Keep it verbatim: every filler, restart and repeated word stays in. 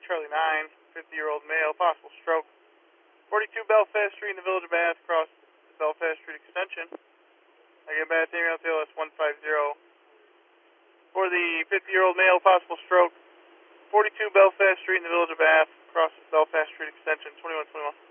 Charlie nine, fifty-year-old male, possible stroke. forty-two Belfast Street in the Village of Bath, across the Belfast Street extension. I get Bath email T L S one five zero. For the fifty-year-old male, possible stroke. forty-two Belfast Street in the Village of Bath, across the Belfast Street extension, twenty-one twenty-one.